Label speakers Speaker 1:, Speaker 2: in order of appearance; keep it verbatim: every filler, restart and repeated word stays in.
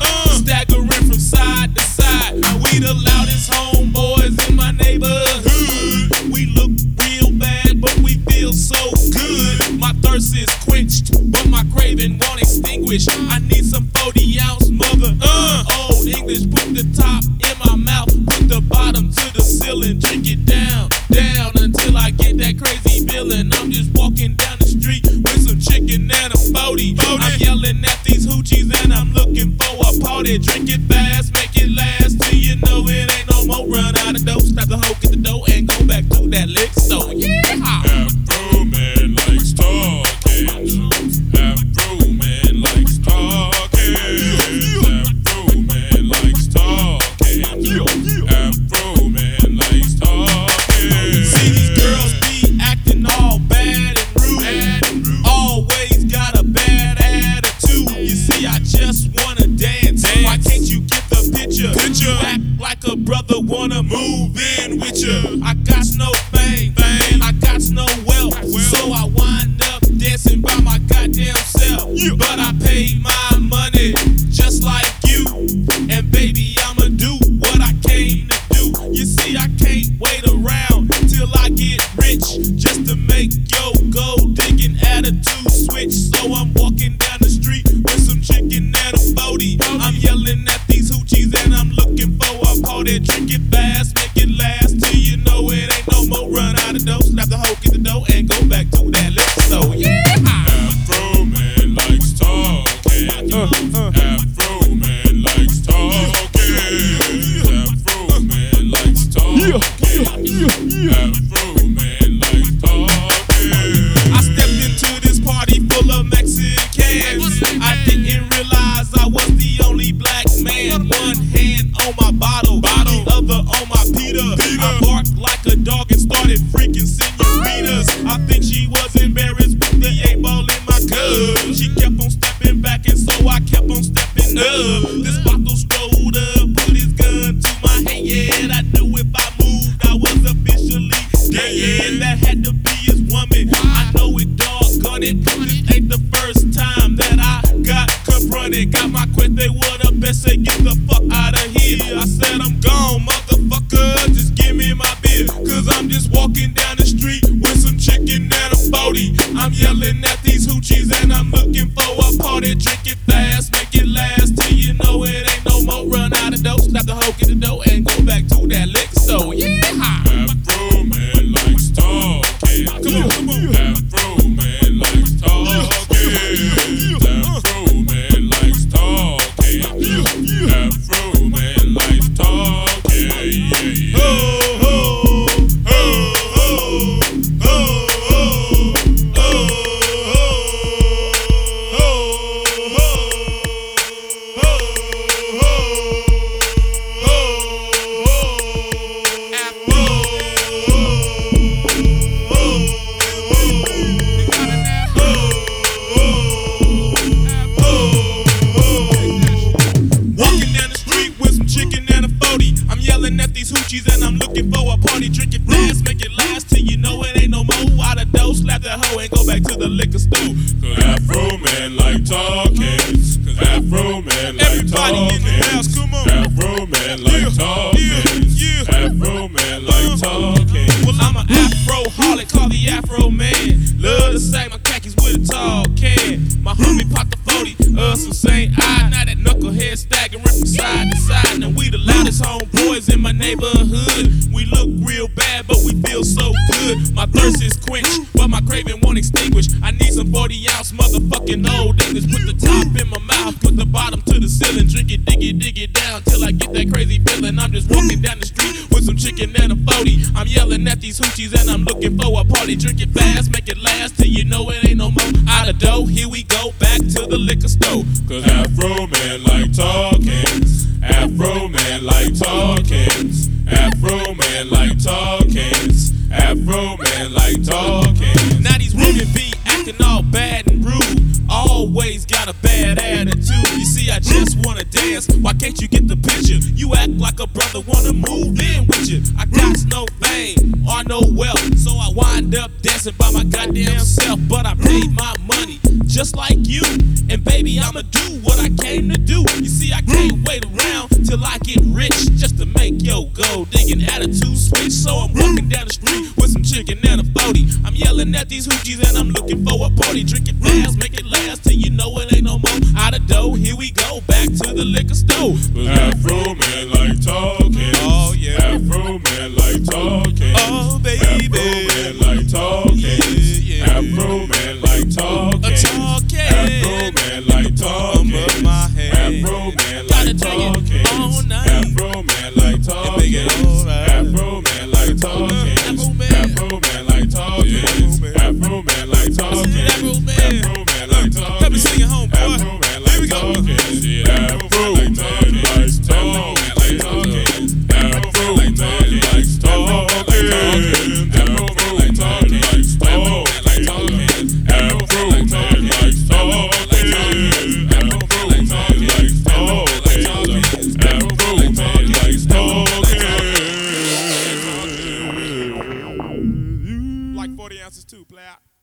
Speaker 1: uh, staggering from side to side. We the loudest homeboys in my neighborhood. We look real bad, but we feel so good. My thirst is quenched, but my craving won't extinguish. I need some forty ounce mother, uh, old English. Put the top in my mouth, put the bottom to the ceiling. Drink it down, down until I get that crazy feeling. I'm just walking down the street with some chicken and a forty. I'm yelling at these hoochies and I'm looking for a party. Drink it fast, make it last till you know it ain't no more. Run out of dough, stop the hoe, get the dough, and go back to that lick. So yeah.
Speaker 2: Afro man likes talking. Afro man likes talking. Afro man likes talking. Afro man likes talking.
Speaker 1: See these girls be acting all bad and rude. Always got a bad attitude. You see, I just wanna dance. Why can't you get the picture? You act like a brother wanna move in with you. I got no fame, I got no wealth, so I wind up dancing by my goddamn self. But I paid my money just like you, and baby I'ma do what I came to do. You see, I can't wait around till I get rich just to make your gold digging attitude switch. So I'm walking down the street with some chicken and a forty. I'm yelling at these hoochies and I'm looking for a party. Drink it fast, make it last till you know it ain't no more. Run out of dough, slap the hoe, get the dough, and go back to that lick. So yeah.
Speaker 2: Afro man likes talking. Afro man likes talking. Afro man likes talking. Afro man likes talking.
Speaker 1: I stepped into this party full of Mexicans. I didn't realize I was the only black man. One hand on my bottle, bottle, other on my Peter. I barked like a dog and started freaking senoritas. I think she was embarrassed with the eight ball in my cup. She kept on stepping back and so I kept on stepping up. This bottle strode up, put his gun to my head. I knew if I moved I was officially dead. That had to be his woman. I know it, doggone it. This ain't the first time that I got confronted. Got my quit, they would have best say get the fuck out of here. I said I'm gone, motherfucker, just give me my beer. Cause I'm just walking down the street with some chicken and a forty. I'm yelling at these hoochies and I'm looking for a party. Drink it fast, make it last till you know it ain't no more. Run out of dough, stop the hoe, get the dough, and go back to that lick. So yeah.
Speaker 2: Afro man likes talking.
Speaker 1: Come on, come on.
Speaker 2: Afro man likes talking. Afro man likes talking. Afro man likes talking. Yeah, yeah.
Speaker 1: Oh, oh, oh, oh, oh, oh, oh, walking down the street with some chicken and a forty. I'm yelling at these hoochies and I'm looking for a party. Drink it fast, make it last till you know it ain't no more. Out of dough, slap that hoe and go back to the liquor store.
Speaker 2: Cause Afro man like talking. Cause Afro man like
Speaker 1: Everybody in the house,
Speaker 2: talking.
Speaker 1: come on.
Speaker 2: Afro man like talking.
Speaker 1: Yeah, yeah.
Speaker 2: Afro man like talking.
Speaker 1: Well, I'm an Afro-holic, call the Afro man. Love to say my khakis with a tall can. My homie popped the forty, uh, some Saint I. Now that knucklehead staggering from side to side. Now we the loudest homeboys in my neighborhood. We look real bad, but we feel so good. My thirst is quenched, but my craving won't extinguish. I need some forty ounce motherfucking old English. Put the top in my mouth, put the bottom to the ceiling. Drink it, dig it, dig it down till I get that crazy feeling. I'm just walking down the street with some chicken and a forty. I'm yelling at these hoochies and I'm looking for a party. Drink it fast, make it last till you know it ain't no more. Out of dough, here we go back to the liquor store.
Speaker 2: Cause Afro man like talking. Afro man like talking. Afro man like talking. Afro man like talking.
Speaker 1: Now these women be acting all bad and rude. Always got a bad attitude. You see, I just wanna dance. Why can't you get the picture? You act like a brother wanna move in with you. I got no fame or no wealth, so I wind up dancing by my goddamn self. But I paid my money just like you, and baby, I'ma do what I came to do. You see, I came an attitude switch. So I'm walking down the street with some chicken and a forty. I'm yelling at these hoochies and I'm looking for a party. Drinking fast, make it last till you know it ain't no more. Out of dough, here we go, back to the liquor store.
Speaker 2: Afro man like talking.
Speaker 1: Oh yeah.
Speaker 2: Afro man like talking.
Speaker 1: Oh baby.
Speaker 2: Afro man like talking.
Speaker 1: Yeah, yeah.
Speaker 2: Afro man like talking.
Speaker 1: A talking.
Speaker 2: Afro man like talking.
Speaker 1: Above my head.
Speaker 2: Afro man
Speaker 1: Gotta
Speaker 2: like
Speaker 1: take it
Speaker 2: talking.
Speaker 1: all night.
Speaker 2: Afro man like
Speaker 1: And make it
Speaker 2: talking.
Speaker 1: alright.
Speaker 2: Afro man like talking.
Speaker 1: Afro man.
Speaker 2: Afro man like talking. Afro man like talking.
Speaker 1: Afro man.
Speaker 2: Afro man like talking.
Speaker 1: Let me sing it home, boy.
Speaker 2: Afro man
Speaker 1: Here we
Speaker 2: like
Speaker 1: go.
Speaker 2: talking. Afro man like talking. Afro man like talking. Afro man like talking. Afro man like talking. Afro man like talking. Afro man like talking. Afro man like talking. Afro man like talking. Afro man like talking.
Speaker 1: Like forty ounces too, play out.